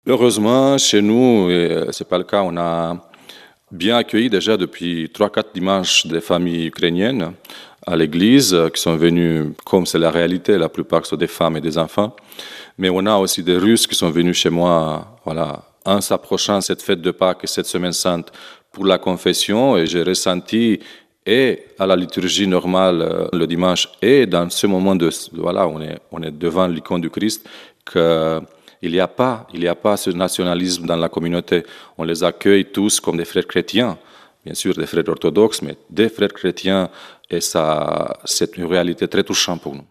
Heureusement, chez nous, c'est pas le cas. On a bien accueilli déjà depuis 3, 4 dimanches des familles ukrainiennes à l'église qui sont venues, comme c'est la réalité, la plupart sont des femmes et des enfants. Mais on a aussi des Russes qui sont venus chez moi, voilà, en s'approchant cette fête de Pâques et cette semaine sainte pour la confession. Et j'ai ressenti, et à la liturgie normale le dimanche, et dans ce moment de, voilà, on est devant l'icône du Christ, que il n'y a pas ce nationalisme dans la communauté. On les accueille tous comme des frères chrétiens, bien sûr des frères orthodoxes, mais des frères chrétiens, et ça, c'est une réalité très touchante pour nous.